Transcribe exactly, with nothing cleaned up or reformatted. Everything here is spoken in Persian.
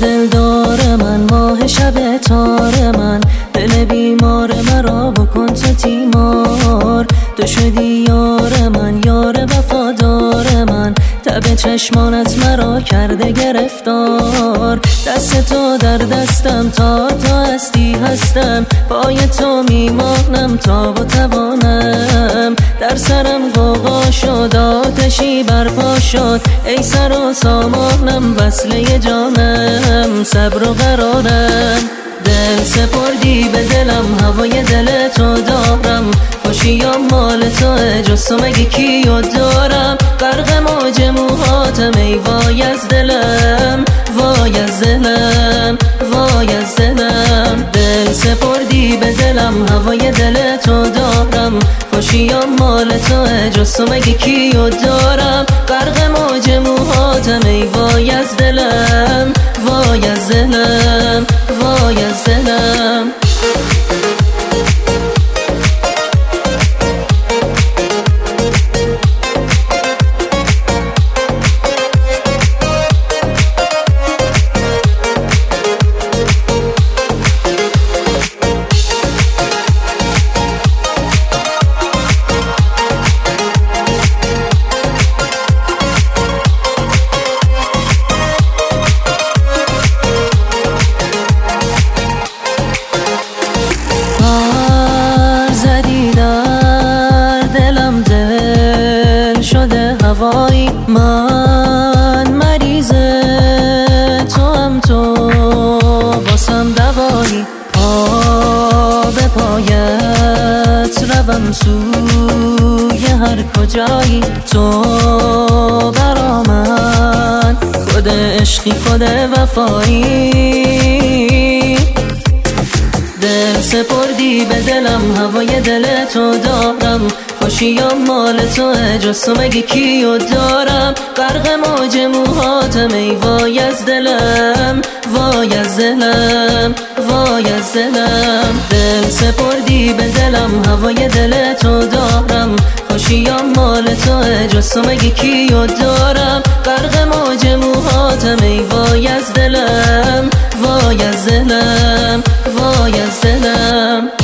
دلدار من، ماه شب تار من، دل بیمار مرا بکن تو تیمار. تو شدی یار من، یار وفادار من، تب چشمانت مرا کرده گرفتار. دست تو در دستم، تا تا هستی هستم، پای تو میمانم تا با توانم. در سرم غوغا شد، آتشی برپا شد، ای سر و سامانم، وصله جانم، صبر و قرارم. دل سپردی به دلم، هوای دل تو دارم، خوشی یا مال تو، جز تو مگه کیو دارم؟ غرق موج موهاتم، ای وای از دلم، وای از دلم، وای از دلم. دل سپردی به دلم، هوای دل تو دارم، خوشی یا مال تو، جز تو مگه کیو دارم؟ غرق موج موهاتم، ای وای از دلم، وای از دلم، وای از دلم. هوایی من مریض تو هم، تو واسم دوایی. پا به پایت روم سوی هر کجایی، تو برا من خود عشقی، خود وفایی. دل سپردی به دلم، هوای دل تو دارم، خوشی یا مال تو، جز تو مگه کیو دارم؟ غرق موج موهاتم، ای وای از دلم، وای از دلم، وای از دلم. دل سپردی به دلم، هوای دل تو دارم، خوشی یا مال تو، جز تو مگه کیو دارم؟ غرق موج موهاتم، ای وای از دلم، وای از دلم، وای از دلم.